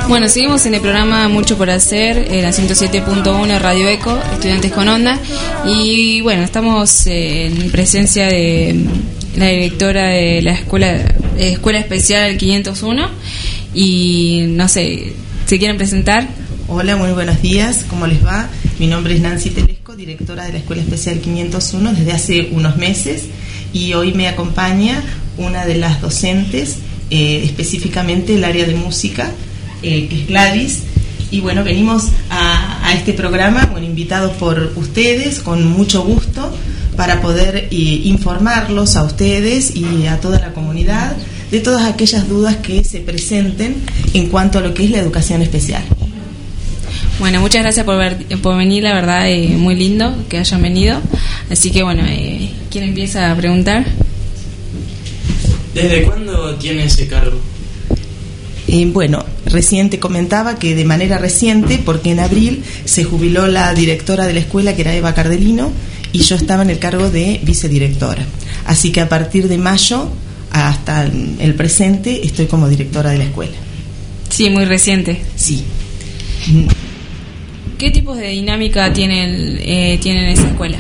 Bueno, seguimos en el programa Mucho por Hacer, en la 107.1 Radio Eco, Estudiantes con Onda. Y bueno, estamos en presencia de la directora de la Escuela Especial 501. Y no sé, ¿se quieren presentar? Hola, muy buenos días, ¿cómo les va? Mi nombre es Nancy Telesco, directora de la Escuela Especial 501 desde hace unos meses. Y hoy me acompaña una de las docentes, específicamente el área de música, que es Gladys. Y bueno, venimos a este programa, bueno, invitados por ustedes, con mucho gusto, para poder informarlos a ustedes y a toda la comunidad de todas aquellas dudas que se presenten en cuanto a lo que es la educación especial. Bueno, muchas gracias por venir, la verdad, muy lindo que hayan venido. Así que bueno, ¿quién empieza a preguntar? ¿Desde cuándo tiene ese cargo? Bueno, recién te comentaba que de manera reciente, porque en abril se jubiló la directora de la escuela, que era Eva Cardelino, y yo estaba en el cargo de vicedirectora. Así que a partir de mayo hasta el presente estoy como directora de la escuela. Sí, muy reciente. Sí. ¿Qué tipos de dinámica tienen esa escuela?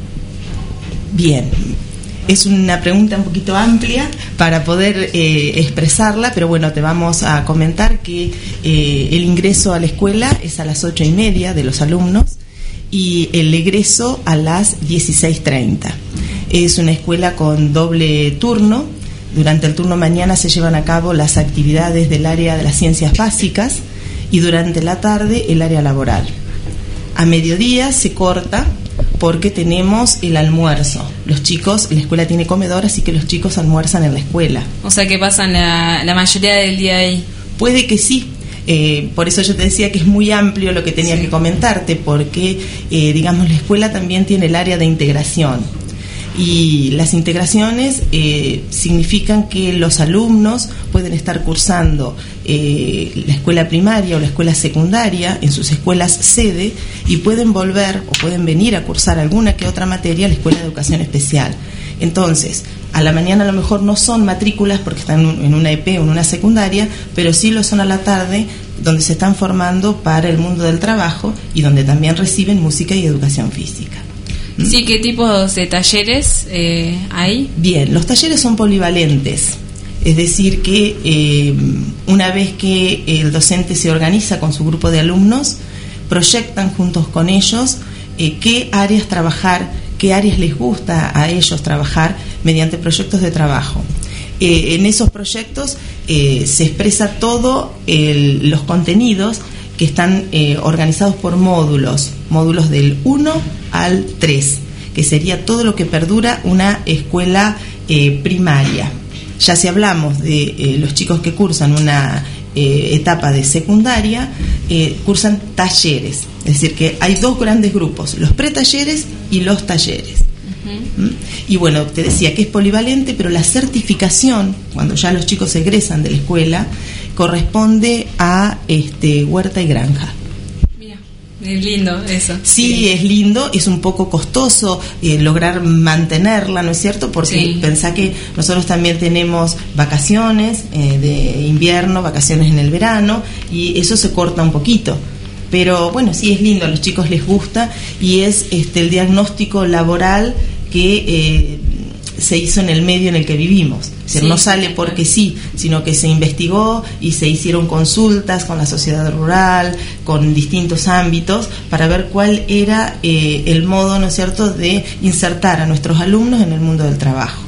Bien, es una pregunta un poquito amplia para poder expresarla, pero bueno, te vamos a comentar que el ingreso a la escuela es a las 8:30 de los alumnos y el egreso a las 16:30. Es una escuela con doble turno. Durante el turno mañana se llevan a cabo las actividades del área de las ciencias básicas y durante la tarde el área laboral. A mediodía se corta porque tenemos el almuerzo. Los chicos, la escuela tiene comedor, así que los chicos almuerzan en la escuela. O sea que pasan la mayoría del día ahí. Puede que sí. Por eso yo te decía que es muy amplio lo que tenía que comentarte, porque digamos, la escuela también tiene el área de integración. Y las integraciones significan que los alumnos pueden estar cursando la escuela primaria o la escuela secundaria en sus escuelas sede y pueden volver o pueden venir a cursar alguna que otra materia a la escuela de educación especial. Entonces, a la mañana a lo mejor no son matrículas porque están en una EP o en una secundaria, pero sí lo son a la tarde, donde se están formando para el mundo del trabajo y donde también reciben música y educación física. Sí, ¿qué tipos de talleres hay? Bien, los talleres son polivalentes, es decir que una vez que el docente se organiza con su grupo de alumnos, proyectan juntos con ellos qué áreas trabajar, qué áreas les gusta a ellos trabajar mediante proyectos de trabajo. En esos proyectos se expresa todo los contenidos que están organizados por módulos del 1 al 3, que sería todo lo que perdura una escuela primaria. Ya si hablamos de los chicos que cursan una etapa de secundaria, cursan talleres, es decir que hay dos grandes grupos, los pretalleres y los talleres. Y bueno, te decía que es polivalente, pero la certificación, cuando ya los chicos egresan de la escuela, corresponde a huerta y granja. Mira, es lindo eso. Sí, es lindo, es un poco costoso lograr mantenerla, ¿no es cierto? Porque pensá que nosotros también tenemos vacaciones de invierno, vacaciones en el verano, y eso se corta un poquito. Pero bueno, sí es lindo, a los chicos les gusta y es el diagnóstico laboral que se hizo en el medio en el que vivimos. O sea, no sale porque sí, sino que se investigó y se hicieron consultas con la sociedad rural, con distintos ámbitos, para ver cuál era el modo, ¿no es cierto?, de insertar a nuestros alumnos en el mundo del trabajo.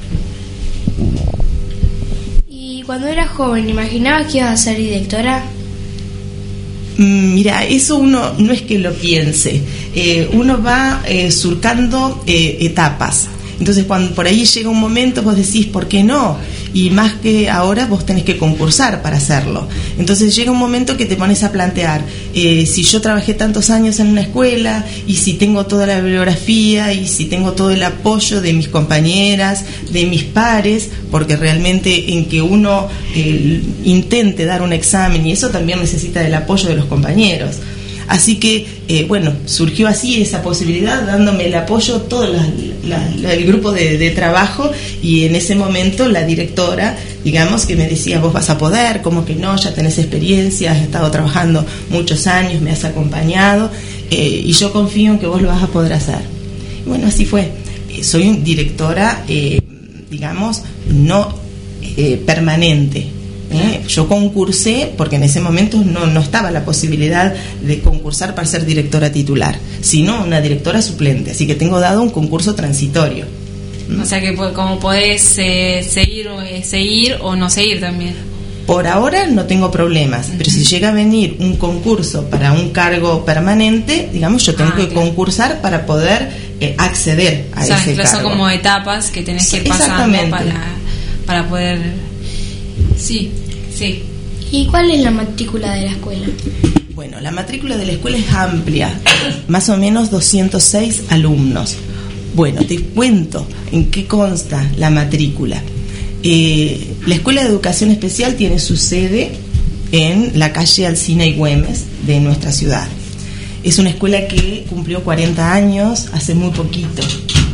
¿Y cuando eras joven, imaginabas que ibas a ser directora? Mira, eso uno no es que lo piense, uno va surcando etapas. Entonces cuando por ahí llega un momento vos decís, ¿por qué no? Y más que ahora vos tenés que concursar para hacerlo. Entonces llega un momento que te pones a plantear, si yo trabajé tantos años en una escuela y si tengo toda la bibliografía y si tengo todo el apoyo de mis compañeras, de mis pares, porque realmente en que uno intente dar un examen y eso también necesita del apoyo de los compañeros. Así que, bueno, surgió así esa posibilidad, dándome el apoyo todo el grupo de trabajo, y en ese momento la directora digamos, que me decía, vos vas a poder, como que no, ya tenés experiencia, has estado trabajando muchos años, me has acompañado, y yo confío en que vos lo vas a poder hacer. Y bueno, así fue. Soy directora, digamos, no permanente. Yo concursé porque en ese momento no estaba la posibilidad de concursar para ser directora titular, sino una directora suplente, así que tengo dado un concurso transitorio. O sea que como podés seguir o no seguir también. Por ahora no tengo problemas, pero si llega a venir un concurso para un cargo permanente, digamos, yo tengo que concursar para poder acceder a ese cargo. Son como etapas que tenés que ir pasando para poder... Sí. ¿Y cuál es la matrícula de la escuela? Bueno, la matrícula de la escuela es amplia, más o menos 206 alumnos. Bueno, te cuento en qué consta la matrícula. La Escuela de Educación Especial tiene su sede en la calle Alsina y Güemes de nuestra ciudad. Es una escuela que cumplió 40 años hace muy poquito.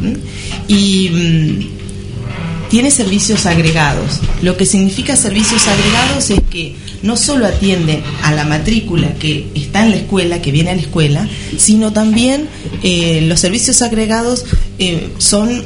Y tiene servicios agregados. Lo que significa servicios agregados es que no solo atiende a la matrícula que está en la escuela, que viene a la escuela, sino también los servicios agregados son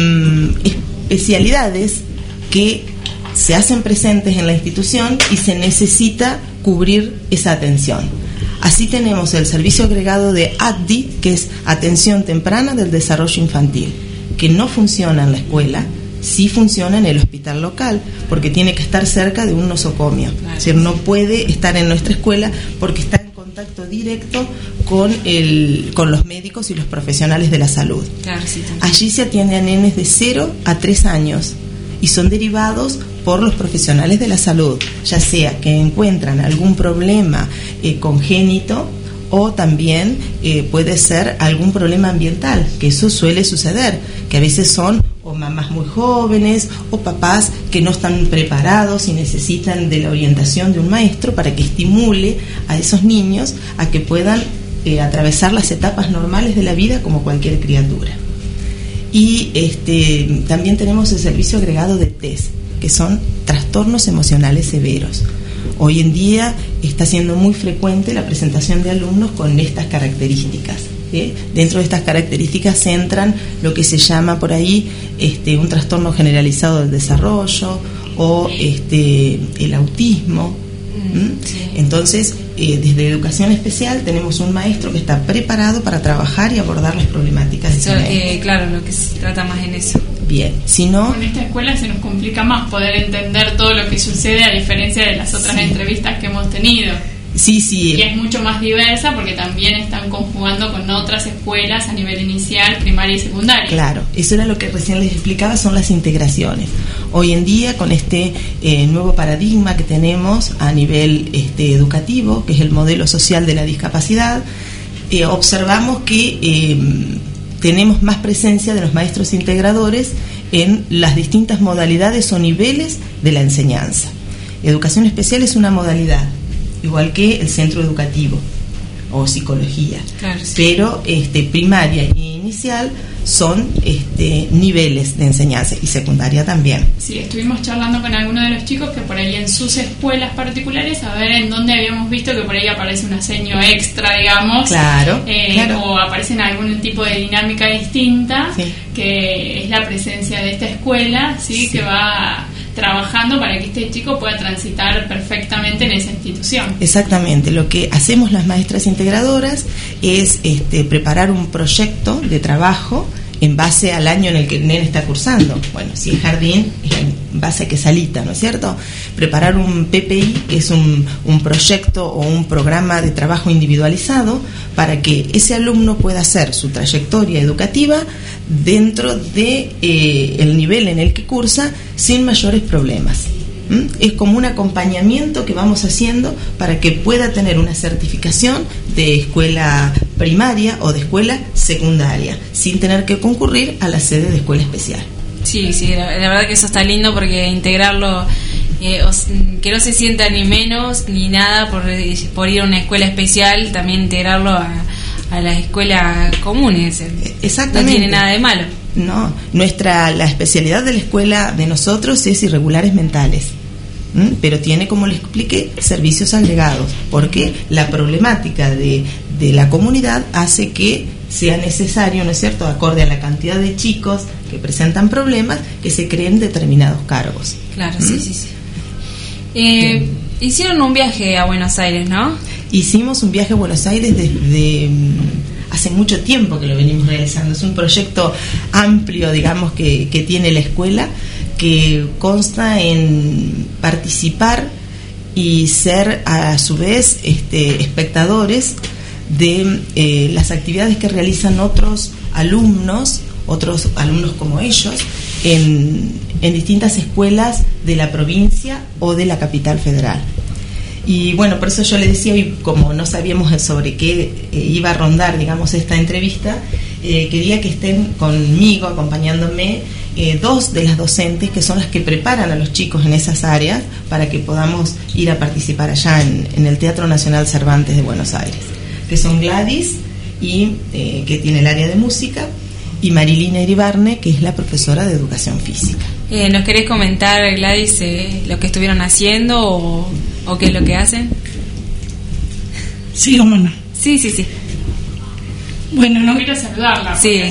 especialidades que se hacen presentes en la institución y se necesita cubrir esa atención. Así tenemos el servicio agregado de ADDI, que es Atención Temprana del Desarrollo Infantil, que no funciona en la escuela, sí funciona en el hospital local, porque tiene que estar cerca de un nosocomio. Claro. Es decir, no puede estar en nuestra escuela porque está en contacto directo con los médicos y los profesionales de la salud. Claro, sí, allí se atiende a nenes de 0 a 3 años y son derivados por los profesionales de la salud, ya sea que encuentran algún problema congénito o también puede ser algún problema ambiental, que eso suele suceder, que a veces son o mamás muy jóvenes o papás que no están preparados y necesitan de la orientación de un maestro para que estimule a esos niños a que puedan atravesar las etapas normales de la vida como cualquier criatura. Y también tenemos el servicio agregado de TES, que son trastornos emocionales severos. Hoy en día está siendo muy frecuente la presentación de alumnos con estas características. Dentro de estas características se entran lo que se llama por ahí un trastorno generalizado del desarrollo o el autismo. Entonces, desde Educación Especial tenemos un maestro que está preparado para trabajar y abordar las problemáticas de ese niño. Claro, lo que se trata más en eso. Bien, si no... Con esta escuela se nos complica más poder entender todo lo que sucede, a diferencia de las otras entrevistas que hemos tenido. Sí. Y es mucho más diversa porque también están conjugando con otras escuelas a nivel inicial, primaria y secundaria. Claro, eso era lo que recién les explicaba, son las integraciones. Hoy en día, con este nuevo paradigma que tenemos a nivel educativo, que es el modelo social de la discapacidad, observamos que tenemos más presencia de los maestros integradores en las distintas modalidades o niveles de la enseñanza. Educación especial es una modalidad, igual que el centro educativo o psicología, claro, sí. Pero primaria e inicial son niveles de enseñanza y secundaria también. Sí, estuvimos charlando con algunos de los chicos que por ahí en sus escuelas particulares, a ver en dónde habíamos visto que por ahí aparece un aseño extra, digamos, claro. O aparece en algún tipo de dinámica distinta, sí. Que es la presencia de esta escuela, ¿sí? Sí. Que va trabajando para que este chico pueda transitar perfectamente en esa institución. Exactamente, lo que hacemos las maestras integradoras es preparar un proyecto de trabajo en base al año en el que el nene está cursando. Bueno, si es jardín, es en base a qué salita, ¿no es cierto? Preparar un PPI, que es un proyecto o un programa de trabajo individualizado para que ese alumno pueda hacer su trayectoria educativa dentro de el nivel en el que cursa sin mayores problemas. Es como un acompañamiento que vamos haciendo para que pueda tener una certificación de escuela primaria o de escuela secundaria sin tener que concurrir a la sede de escuela especial. Sí, la verdad que eso está lindo porque integrarlo, que no se sienta ni menos ni nada por ir a una escuela especial, también integrarlo a las escuelas comunes. Exactamente. No tiene nada de malo. No, la especialidad de la escuela de nosotros es irregulares mentales. pero tiene, como les expliqué, servicios agregados, porque la problemática de la comunidad hace que sea necesario, ¿no es cierto?, acorde a la cantidad de chicos que presentan problemas, que se creen determinados cargos. Claro, sí. Hicieron un viaje a Buenos Aires, ¿no? Hicimos un viaje a Buenos Aires desde hace mucho tiempo que lo venimos realizando. Es un proyecto amplio, digamos, que tiene la escuela, que consta en participar y ser a su vez espectadores de las actividades que realizan otros alumnos como ellos en distintas escuelas de la provincia o de la capital federal. Y bueno, por eso yo le decía, y como no sabíamos sobre qué iba a rondar, digamos, esta entrevista, quería que estén conmigo, acompañándome, dos de las docentes que son las que preparan a los chicos en esas áreas para que podamos ir a participar allá en el Teatro Nacional Cervantes de Buenos Aires, que son Gladys, y que tiene el área de música, y Marilina Iribarne, que es la profesora de educación física. ¿Nos querés comentar, Gladys, lo que estuvieron haciendo o qué es lo que hacen? Sí, cómo no. Sí. Bueno, no quiero saludarla. Sí.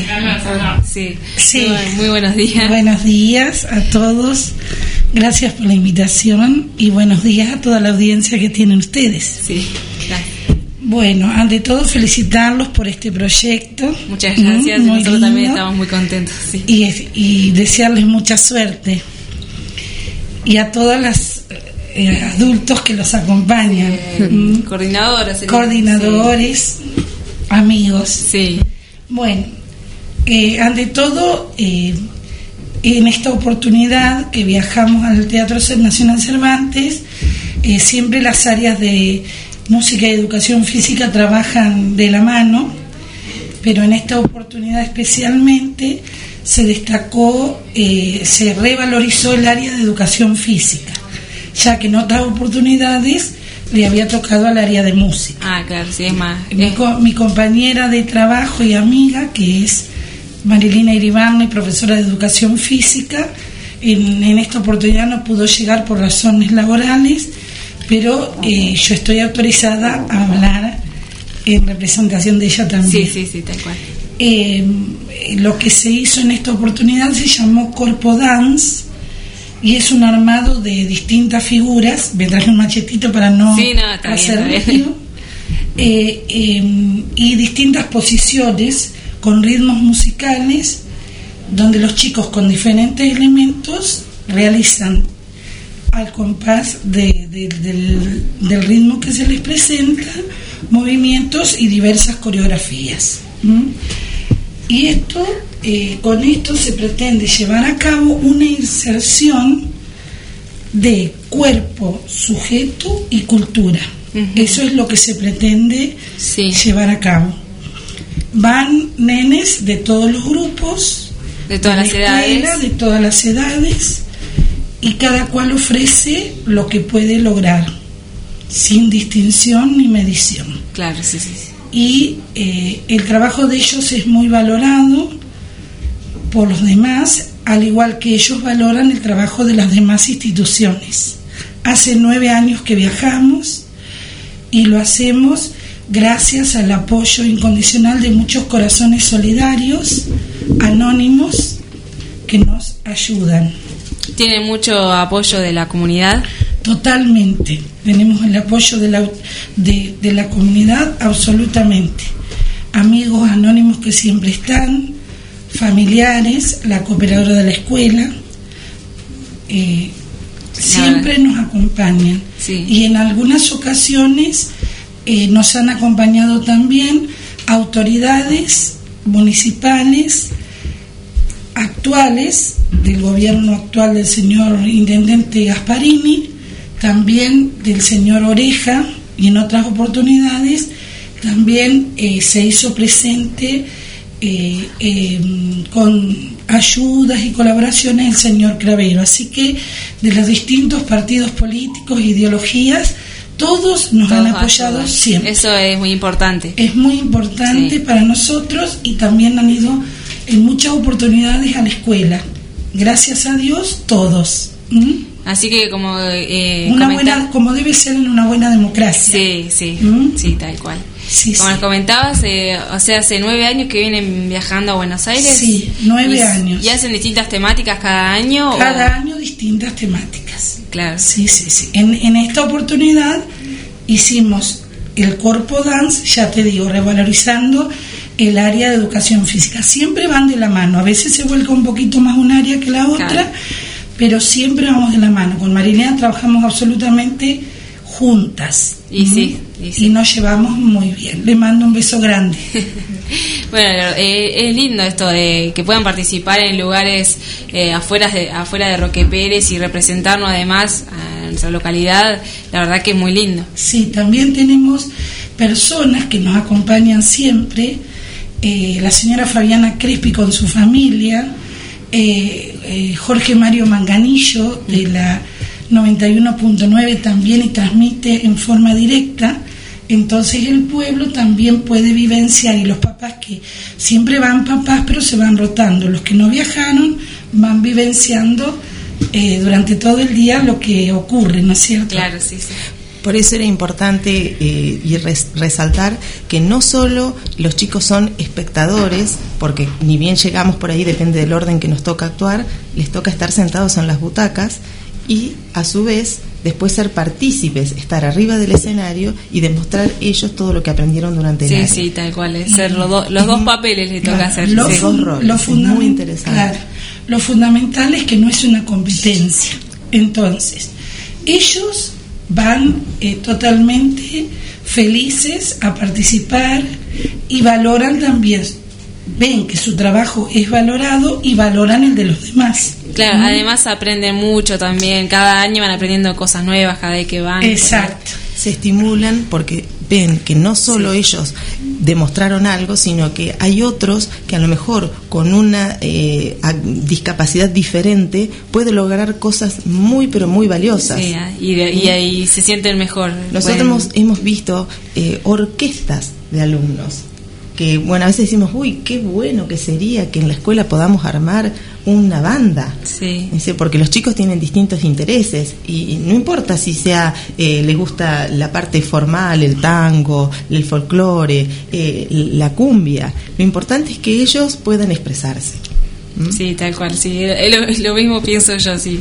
Sí. Muy buenos días. Buenos días a todos. Gracias por la invitación y buenos días a toda la audiencia que tienen ustedes. Sí, gracias. Bueno, ante todo felicitarlos por este proyecto. Muchas gracias, nosotros lindo. También estamos muy contentos. Sí. Y desearles mucha suerte. Y a todas las adultos que los acompañan. Coordinadores, sí. Amigos. Sí. Bueno, ante todo, en esta oportunidad que viajamos al Teatro Nacional Cervantes, siempre las áreas de música y educación física trabajan de la mano, pero en esta oportunidad especialmente se destacó, se revalorizó el área de educación física, ya que en otras oportunidades le había tocado al área de música. Ah, claro, sí, es más. Mi compañera de trabajo y amiga, que es Marilina Iribarne, profesora de educación física, en esta oportunidad no pudo llegar por razones laborales, pero yo estoy autorizada a hablar en representación de ella también. Sí, tal cual. Lo que se hizo en esta oportunidad se llamó Corpo Dance y es un armado de distintas figuras. Me traje un machetito para no hacer ruido. Y distintas posiciones con ritmos musicales donde los chicos con diferentes elementos realizan al compás del ritmo que se les presenta movimientos y diversas coreografías. Y con esto se pretende llevar a cabo una inserción de cuerpo, sujeto y cultura. Eso es lo que se pretende llevar a cabo. Van nenes de todos los grupos, de todas las edades, de todas las edades, y cada cual ofrece lo que puede lograr, sin distinción ni medición. Claro, sí. Y el trabajo de ellos es muy valorado por los demás, al igual que ellos valoran el trabajo de las demás instituciones. Hace 9 años que viajamos y lo hacemos gracias al apoyo incondicional de muchos corazones solidarios, anónimos, que nos ayudan. ¿Tiene mucho apoyo de la comunidad? Totalmente, tenemos el apoyo de la comunidad, absolutamente. Amigos anónimos que siempre están, familiares, la cooperadora de la escuela, siempre nos acompañan. Sí. Y en algunas ocasiones nos han acompañado también autoridades municipales actuales, del gobierno actual del señor intendente Gasparini, también del señor Oreja, y en otras oportunidades también se hizo presente con ayudas y colaboraciones el señor Cravero. Así que de los distintos partidos políticos e ideologías, todos nos han apoyado siempre. Eso es muy importante. Es muy importante para nosotros, y también han ido en muchas oportunidades a la escuela. Gracias a Dios, todos. Así que como como debe ser en una buena democracia. Sí, sí, tal cual. Sí, como les comentabas, o sea, hace 9 años que vienen viajando a Buenos Aires. Sí, 9 años. ¿Y hacen distintas temáticas cada año? Cada año distintas temáticas. Claro. Sí. En esta oportunidad hicimos el Corpo Dance, ya te digo, revalorizando el área de educación física. Siempre van de la mano, a veces se vuelca un poquito más un área que la otra, claro, pero siempre vamos de la mano. Con Marilena trabajamos absolutamente juntas. Sí. Y nos llevamos muy bien. Le mando un beso grande. Bueno, es lindo esto de que puedan participar en lugares afuera de Roque Pérez y representarnos además a nuestra localidad. La verdad que es muy lindo. Sí, también tenemos personas que nos acompañan siempre. La señora Fabiana Crespi con su familia, Jorge Mario Manganillo de la 91.9 también, y transmite en forma directa. Entonces el pueblo también puede vivenciar, y los papás que siempre van papás pero se van rotando, los que no viajaron van vivenciando durante todo el día lo que ocurre, ¿no es cierto? Claro, sí. Por eso era importante resaltar que no solo los chicos son espectadores, porque ni bien llegamos por ahí, depende del orden que nos toca actuar, les toca estar sentados en las butacas y a su vez después ser partícipes, estar arriba del escenario y demostrar ellos todo lo que aprendieron durante el año. Sí, tal cual, es ser los dos papeles les toca hacer. Los roles, muy interesante. Claro, lo fundamental es que no es una competencia. Entonces, ellos van totalmente felices a participar y valoran también, ven que su trabajo es valorado y valoran el de los demás. Claro, además aprenden mucho también, cada año van aprendiendo cosas nuevas cada vez que van. Exacto. Se estimulan porque ven que no solo ellos demostraron algo, sino que hay otros que a lo mejor con una discapacidad diferente puede lograr cosas muy pero muy valiosas. Sí, y ahí se sienten mejor. Nosotros hemos visto orquestas de alumnos que, bueno, a veces decimos, uy, qué bueno que sería que en la escuela podamos armar una banda. Sí. Porque los chicos tienen distintos intereses y no importa si les gusta la parte formal, el tango, el folclore, la cumbia. Lo importante es que ellos puedan expresarse. Sí, tal cual, sí, lo mismo pienso yo, sí.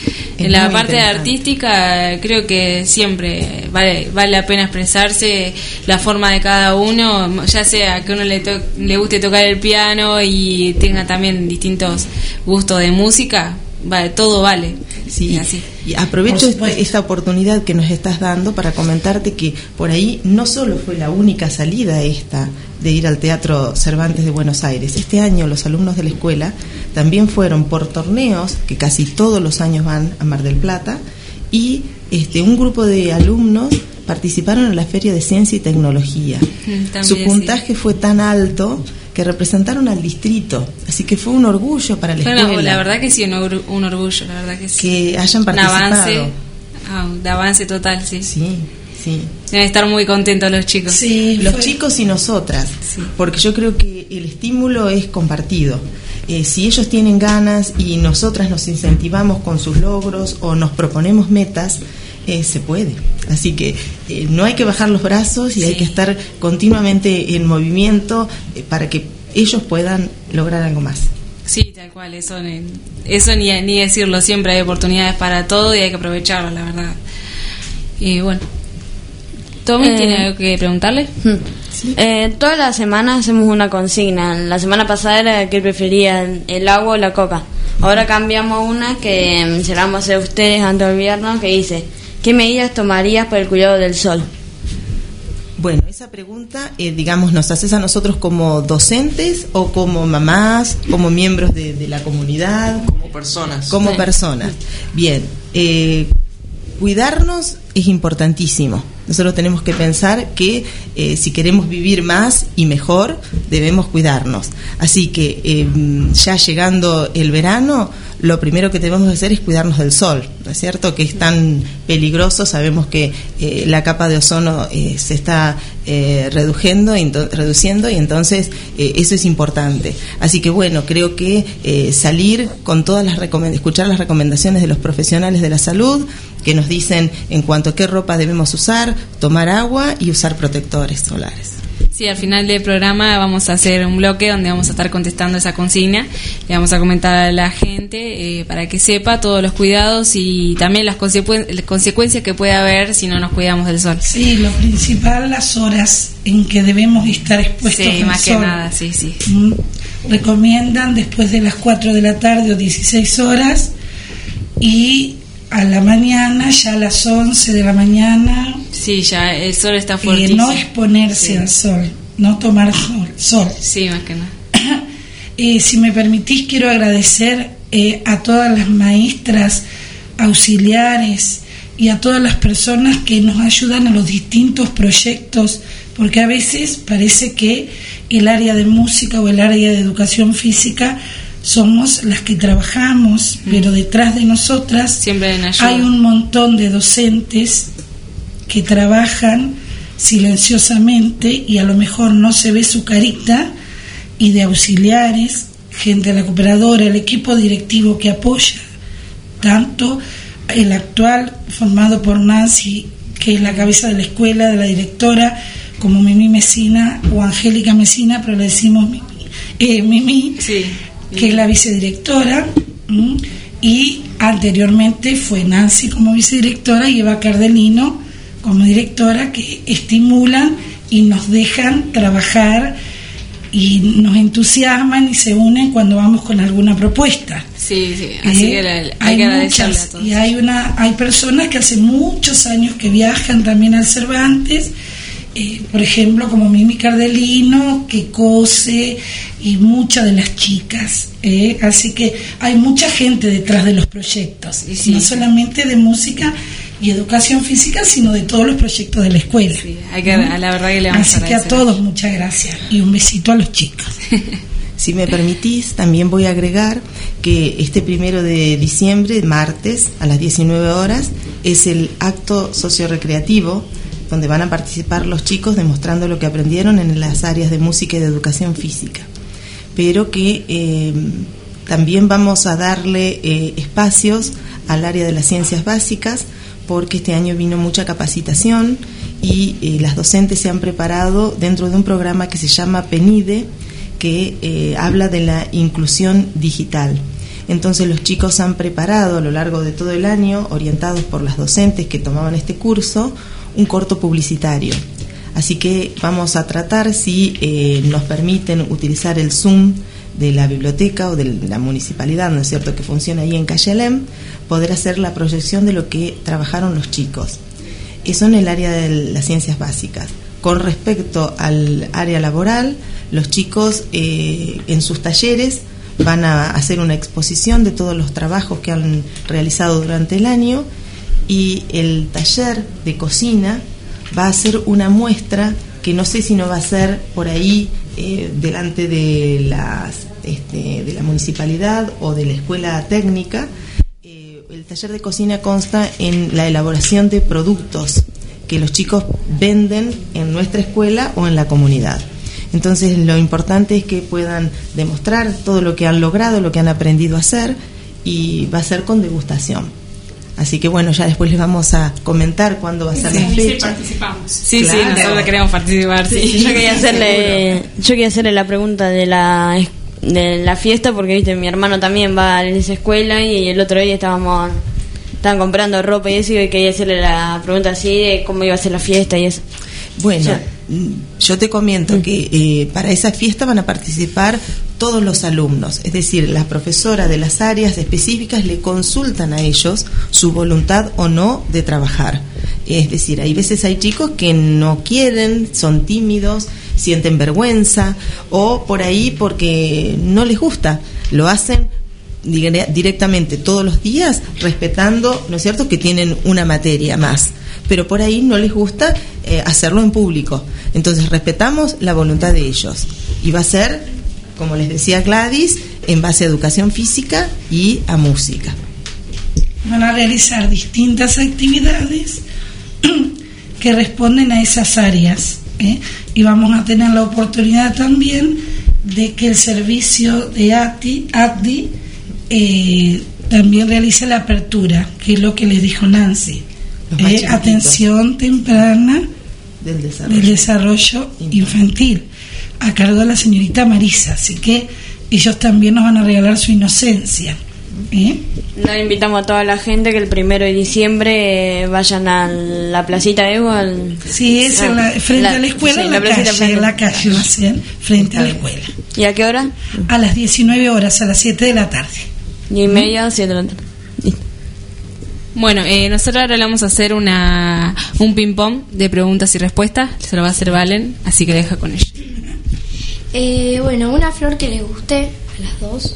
En la parte artística creo que siempre vale la pena expresarse, la forma de cada uno, ya sea que a uno le guste tocar el piano y tenga también distintos gustos de música, todo vale. Sí, así. Y aprovecho esta oportunidad que nos estás dando para comentarte que por ahí no solo fue la única salida esta de ir al Teatro Cervantes de Buenos Aires. Este año los alumnos de la escuela también fueron por torneos, que casi todos los años van a Mar del Plata, y un grupo de alumnos participaron en la Feria de Ciencia y Tecnología. También, su puntaje fue tan alto que representaron al distrito, así que fue un orgullo para la escuela. La verdad que sí, un orgullo, la verdad que sí. Que hayan participado. De avance total, sí. Sí. Deben estar muy contentos los chicos. Sí, los chicos y nosotras, porque yo creo que el estímulo es compartido. Si ellos tienen ganas y nosotras nos incentivamos con sus logros o nos proponemos metas, se puede. Así que no hay que bajar los brazos y hay que estar continuamente en movimiento para que ellos puedan lograr algo más. Sí, tal cual, eso ni decirlo, siempre hay oportunidades para todo y hay que aprovecharlas, la verdad. Y bueno, ¿Tommy tiene algo que preguntarle? Sí. Toda la semana hacemos una consigna. La semana pasada era que preferían el agua o la coca. Ahora cambiamos una que se la vamos a hacer a ustedes antes de olvidarnos, que dice: ¿qué medidas tomarías para el cuidado del sol? Bueno, esa pregunta, nos haces a nosotros como docentes o como mamás, como miembros de la comunidad. Como personas. Como personas. Bien, cuidarnos es importantísimo. Nosotros tenemos que pensar que si queremos vivir más y mejor, debemos cuidarnos. Así que ya llegando el verano, lo primero que debemos hacer es cuidarnos del sol, ¿no es cierto? Que es tan peligroso, sabemos que la capa de ozono se está reduciendo y entonces eso es importante. Así que bueno, creo que salir con todas las escuchar las recomendaciones de los profesionales de la salud que nos dicen en cuanto a qué ropa debemos usar, tomar agua y usar protectores solares. Sí, al final del programa vamos a hacer un bloque donde vamos a estar contestando esa consigna. Le vamos a comentar a la gente para que sepa todos los cuidados y también las consecuencias que puede haber si no nos cuidamos del sol. Sí, lo principal, las horas en que debemos estar expuestos al sol. Sí, más que nada, sí. Recomiendan después de las 4 de la tarde o 16 horas y a la mañana, ya a las 11 de la mañana. Sí, ya el sol está fuertísimo. No exponerse al sol, no tomar sol. Sí, más que nada. Si me permitís, quiero agradecer a todas las maestras auxiliares y a todas las personas que nos ayudan en los distintos proyectos, porque a veces parece que el área de música o el área de educación física somos las que trabajamos, pero detrás de nosotras siempre hay un montón de docentes que trabajan silenciosamente y a lo mejor no se ve su carita, y de auxiliares, gente de la cooperadora, el equipo directivo que apoya, tanto el actual formado por Nancy, que es la cabeza de la escuela, de la directora, como Mimi Mesina o Angélica Mesina, pero le decimos Mimi, sí, que es la vicedirectora, y anteriormente fue Nancy como vicedirectora y Eva Cardelino como directora, que estimulan y nos dejan trabajar y nos entusiasman y se unen cuando vamos con alguna propuesta. Sí, así que hay que agradecerle a todos. Y hay personas que hace muchos años que viajan también al Cervantes, por ejemplo, como Mimi Cardelino, que cose, y muchas de las chicas. Así que hay mucha gente detrás de los proyectos, no solamente de música y educación física, sino de todos los proyectos de la escuela. Sí, la verdad que le vamos a agradecer. Así que a todos muchas gracias y un besito a los chicos. Si me permitís, también voy a agregar que este 1 de diciembre, martes, a las 19 horas, es el acto sociorecreativo donde van a participar los chicos demostrando lo que aprendieron en las áreas de música y de educación física. Pero que también vamos a darle espacios al área de las ciencias básicas, porque este año vino mucha capacitación y las docentes se han preparado dentro de un programa que se llama PENIDE, que habla de la inclusión digital. Entonces los chicos han preparado a lo largo de todo el año, orientados por las docentes que tomaban este curso, un corto publicitario. Así que vamos a tratar, si nos permiten utilizar el Zoom de la biblioteca o de la municipalidad, ¿no es cierto?, que funciona ahí en Calle Alem, poder hacer la proyección de lo que trabajaron los chicos. Eso en el área de las ciencias básicas. Con respecto al área laboral, los chicos en sus talleres van a hacer una exposición de todos los trabajos que han realizado durante el año, y el taller de cocina va a ser una muestra que no sé si no va a ser por ahí delante de la municipalidad o de la escuela técnica. El taller de cocina consta en la elaboración de productos que los chicos venden en nuestra escuela o en la comunidad. Entonces lo importante es que puedan demostrar todo lo que han logrado, lo que han aprendido a hacer, y va a ser con degustación. Así que bueno, ya después les vamos a comentar cuándo va a ser la fecha. Participamos. Sí, claro. Sí, nosotros queremos participar. Sí. Yo quería hacerle la pregunta de la fiesta, porque viste, mi hermano también va en esa escuela y el otro día estaban comprando ropa y eso, y quería hacerle la pregunta así de cómo iba a ser la fiesta y eso. Bueno, yo te comento que para esa fiesta van a participar todos los alumnos, es decir, las profesoras de las áreas específicas le consultan a ellos su voluntad o no de trabajar. Es decir, hay veces hay chicos que no quieren, son tímidos, sienten vergüenza, o por ahí porque no les gusta, lo hacen directamente todos los días, respetando, ¿no es cierto?, que tienen una materia más, pero por ahí no les gusta hacerlo en público. Entonces respetamos la voluntad de ellos, y va a ser, como les decía Gladys, en base a educación física y a música. Van a realizar distintas actividades que responden a esas áreas, y vamos a tener la oportunidad también de que el servicio de ACDI también realice la apertura, que es lo que les dijo Nancy, atención temprana del desarrollo infantil, a cargo de la señorita Marisa, así que ellos también nos van a regalar su inocencia. Nos invitamos a toda la gente que el 1 de diciembre vayan a la placita Evo. Sí, es frente a la escuela, en la calle va a ser frente a la escuela. ¿Y a qué hora? A las 19 horas, a las 7 de la tarde. 10:30, 7 de la tarde. Listo. Bueno, nosotros ahora le vamos a hacer un ping-pong de preguntas y respuestas. Se lo va a hacer Valen, así que deja con ella. Bueno, una flor que les guste a las dos.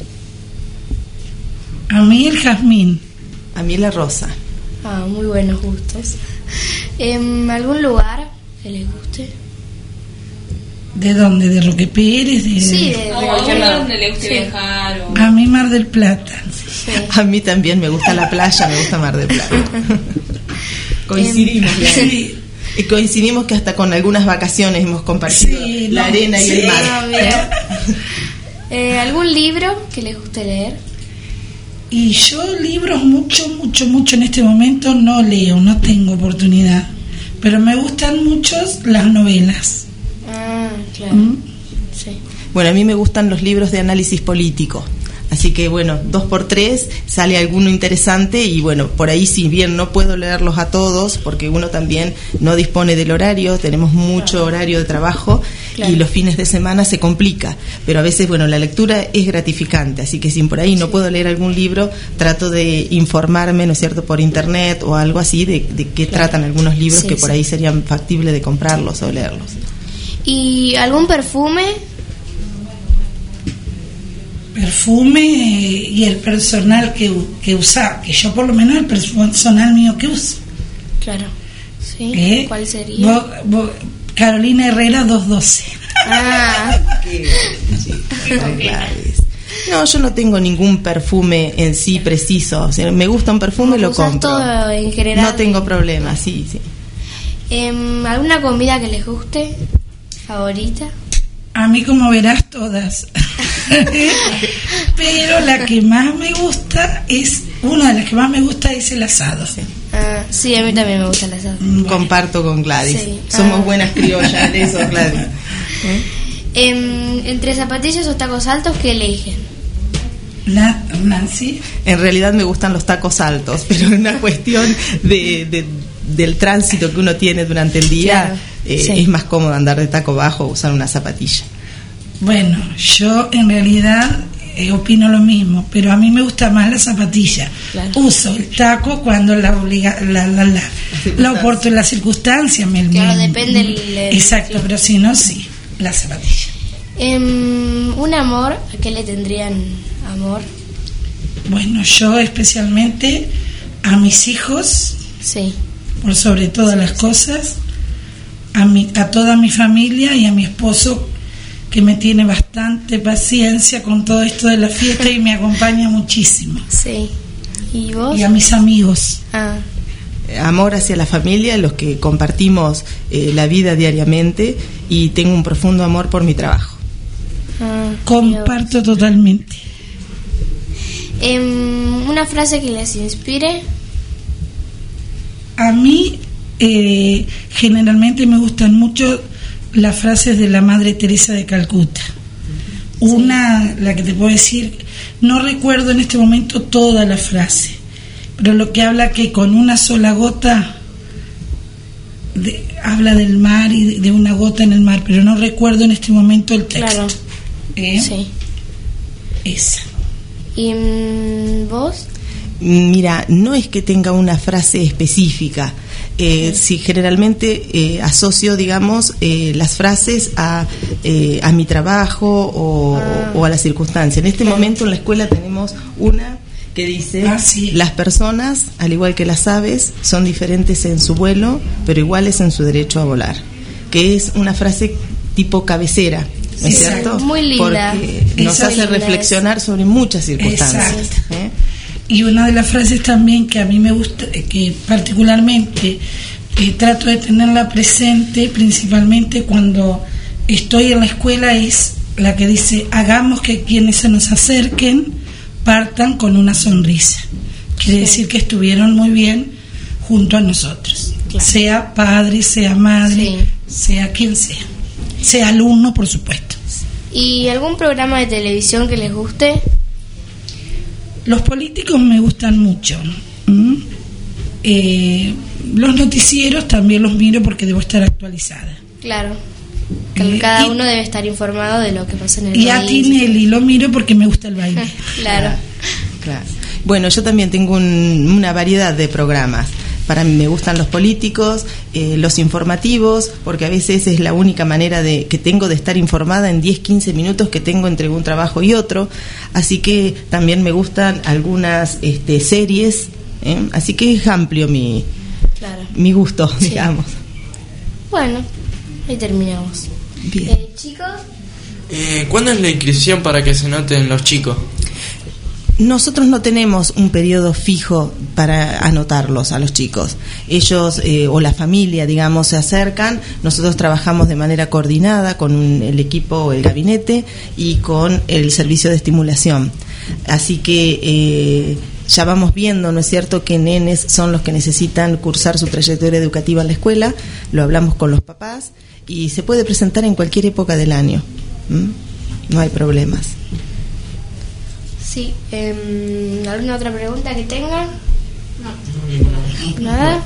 A mí el jazmín. A mí la rosa. Muy buenos gustos. ¿Algún lugar que les guste? ¿De dónde? ¿De Roque Pérez? Sí, de cualquier lado donde le guste viajar. A mí Mar del Plata. Sí. A mí también me gusta la playa, me gusta Mar del Plata. Coincidimos. Sí. Y coincidimos que hasta con algunas vacaciones hemos compartido la arena y el mar. ¿Algún libro que les guste leer? Y yo libros mucho en este momento no leo, no tengo oportunidad, pero me gustan mucho las novelas. Claro. Sí. Bueno, a mí me gustan los libros de análisis político, así que bueno, 2x3 sale alguno interesante y bueno, por ahí si bien no puedo leerlos a todos, porque uno también no dispone del horario, tenemos mucho horario de trabajo, y los fines de semana se complica, pero a veces bueno, la lectura es gratificante, así que si por ahí no puedo leer algún libro, trato de informarme, ¿no es cierto?, por internet o algo así de qué tratan algunos libros que por ahí serían factibles de comprarlos o leerlos. ¿Y algún perfume? Perfume y el personal que usa, que yo por lo menos el personal mío que uso. Claro. Sí. ¿Cuál sería? Carolina Herrera 212. No, yo no tengo ningún perfume en sí preciso. O sea, me gusta un perfume, lo compro. Todo en general. No tengo problema, sí. ¿Alguna comida que les guste? ¿Favorita? A mí, como verás, todas. Pero la que más me gusta una de las que más me gusta es el asado. Sí, a mí también me gusta el asado. Bueno. Comparto con Gladys. Sí. Somos buenas criollas de eso, Gladys. Entre zapatillas o tacos altos, ¿qué eligen? Nancy. En realidad me gustan los tacos altos, pero es una cuestión del tránsito que uno tiene durante el día. Es más cómodo andar de taco bajo o usar una zapatilla. Bueno, yo en realidad opino lo mismo, pero a mí me gusta más la zapatilla. Claro. Uso el taco cuando la circunstancia me depende exacto, pero si no, sí, la zapatilla. Un amor, ¿a qué le tendrían amor? Bueno, yo especialmente a mis hijos, por sobre todas las cosas, a toda mi familia y a mi esposo, que me tiene bastante paciencia con todo esto de la fiesta y me acompaña muchísimo. Sí. ¿Y vos? Y a mis amigos. Amor hacia la familia, los que compartimos la vida diariamente, y tengo un profundo amor por mi trabajo. Comparto totalmente. ¿Una frase que les inspire? A mí generalmente me gustan mucho las frases de la Madre Teresa de Calcuta. Una, la que te puedo decir, no recuerdo en este momento toda la frase, pero lo que habla que con una sola gota habla del mar y de una gota en el mar, pero no recuerdo en este momento el texto. Sí. Esa. ¿Y vos? Mira, no es que tenga una frase específica. Sí, generalmente asocio, digamos, las frases a mi trabajo o a la circunstancia. En este momento en la escuela tenemos una que dice: las personas, al igual que las aves, son diferentes en su vuelo, pero iguales en su derecho a volar. Que es una frase tipo cabecera. ¿no es cierto? Muy linda. Porque nos hace reflexionar sobre muchas circunstancias. Y una de las frases también que a mí me gusta, que particularmente trato de tenerla presente, principalmente cuando estoy en la escuela, es la que dice: hagamos que quienes se nos acerquen partan con una sonrisa. Quiere decir que estuvieron muy bien junto a nosotros, sea padre, sea madre, sea quien sea alumno, por supuesto. ¿Y algún programa de televisión que les guste? Los políticos me gustan mucho. Los noticieros también los miro porque debo estar actualizada. Claro. Cada uno debe estar informado de lo que pasa en el país. Y a Tinelli lo miro porque me gusta el baile. Claro. Bueno, yo también tengo una variedad de programas. Para mí me gustan los políticos, los informativos, porque a veces es la única manera que tengo de estar informada en 10-15 minutos que tengo entre un trabajo y otro. Así que también me gustan algunas series, así que es amplio mi gusto, digamos. Bueno, ahí terminamos. Bien. Chicos, ¿cuándo es la inscripción para que se noten los chicos? Nosotros no tenemos un periodo fijo para anotarlos a los chicos. Ellos o la familia, digamos, se acercan. Nosotros trabajamos de manera coordinada con el equipo, el gabinete y con el servicio de estimulación. Así que ya vamos viendo, ¿no es cierto?, qué nenes son los que necesitan cursar su trayectoria educativa en la escuela. Lo hablamos con los papás y se puede presentar en cualquier época del año. No hay problemas. Sí, ¿alguna otra pregunta que tengan? No. ¿Nada?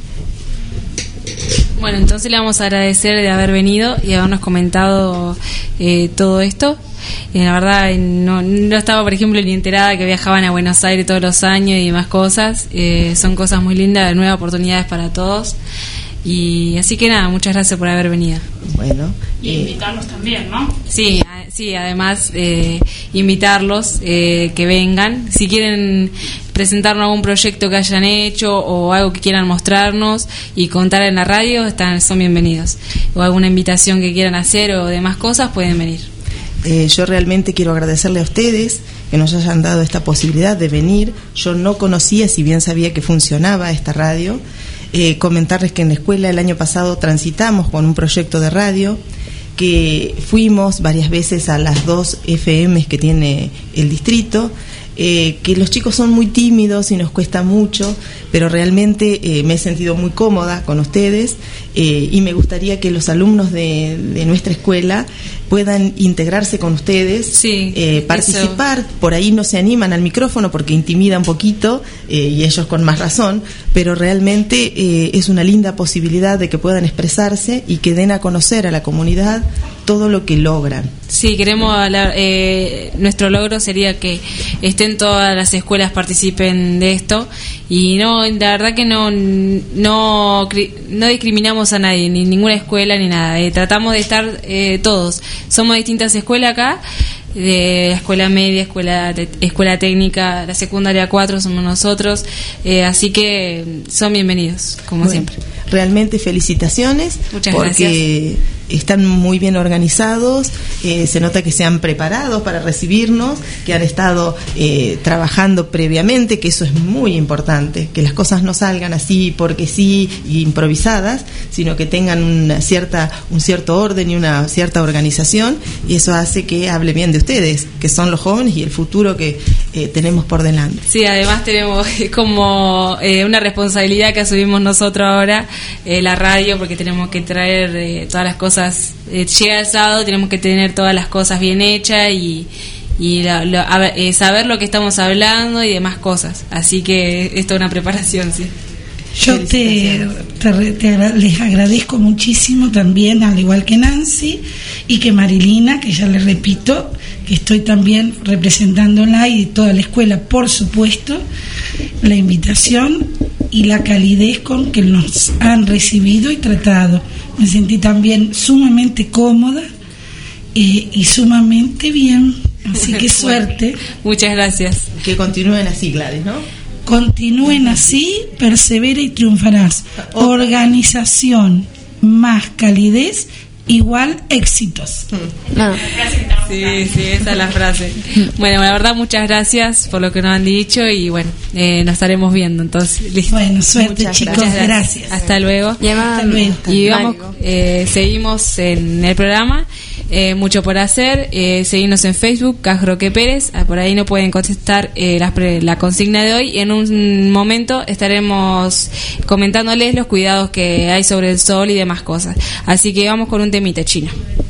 Bueno, entonces le vamos a agradecer de haber venido y habernos comentado todo esto. La verdad, no estaba, por ejemplo, ni enterada que viajaban a Buenos Aires todos los años y demás cosas. Son cosas muy lindas, nuevas oportunidades para todos. Y así que nada, muchas gracias por haber venido. Bueno, y invitarlos también, ¿no? Sí, además invitarlos que vengan. Si quieren presentarnos algún proyecto que hayan hecho o algo que quieran mostrarnos y contar en la radio, son bienvenidos. O alguna invitación que quieran hacer o demás cosas, pueden venir. Yo realmente quiero agradecerle a ustedes que nos hayan dado esta posibilidad de venir. Yo no conocía, si bien sabía que funcionaba esta radio. Comentarles que en la escuela el año pasado transitamos con un proyecto de radio, que fuimos varias veces a las 2 FMs que tiene el distrito, que los chicos son muy tímidos y nos cuesta mucho, pero realmente me he sentido muy cómoda con ustedes y me gustaría que los alumnos de nuestra escuela puedan integrarse con ustedes, participar. Eso. Por ahí no se animan al micrófono porque intimida un poquito y ellos con más razón, pero realmente es una linda posibilidad de que puedan expresarse y que den a conocer a la comunidad todo lo que logran. Sí, queremos nuestro logro sería que estén todas las escuelas, participen de esto y la verdad que no discriminamos a nadie, ni ninguna escuela ni nada. Tratamos de estar todos. Somos distintas escuelas acá, de la escuela media, escuela técnica, la secundaria 4 somos nosotros, así que son bienvenidos, como siempre. Realmente felicitaciones. Muchas porque gracias. Están muy bien organizados, se nota que se han preparado para recibirnos, que han estado trabajando previamente, que eso es muy importante, que las cosas no salgan así porque sí, improvisadas, sino que tengan un cierto orden y una cierta organización, y eso hace que hable bien de ustedes, que son los jóvenes y el futuro que tenemos por delante. Sí, además tenemos como una responsabilidad que asumimos nosotros ahora, la radio, porque tenemos que traer todas las cosas. Llega el sábado, tenemos que tener todas las cosas bien hechas y saber lo que estamos hablando y demás cosas. Así que esto es una preparación, sí. Yo les agradezco muchísimo también, al igual que Nancy y que Marilina, que ya les repito, que estoy también representándola y toda la escuela, por supuesto, la invitación y la calidez con que nos han recibido y tratado. Me sentí también sumamente cómoda y sumamente bien, así que suerte. Muchas gracias. Que continúen así, Gladys, ¿no? Continúen así, persevera y triunfarás. Organización más calidez igual éxitos. Sí, esa es la frase. Bueno, la verdad, muchas gracias por lo que nos han dicho y bueno, nos estaremos viendo. Entonces, listo. Bueno, suerte, chicos, gracias. Hasta luego. Y vamos, seguimos en el programa. Mucho por hacer. Seguirnos en Facebook, Casroque Pérez. Por ahí no pueden contestar la consigna de hoy. En un momento estaremos comentándoles los cuidados que hay sobre el sol y demás cosas. Así que vamos con un temita, Chino.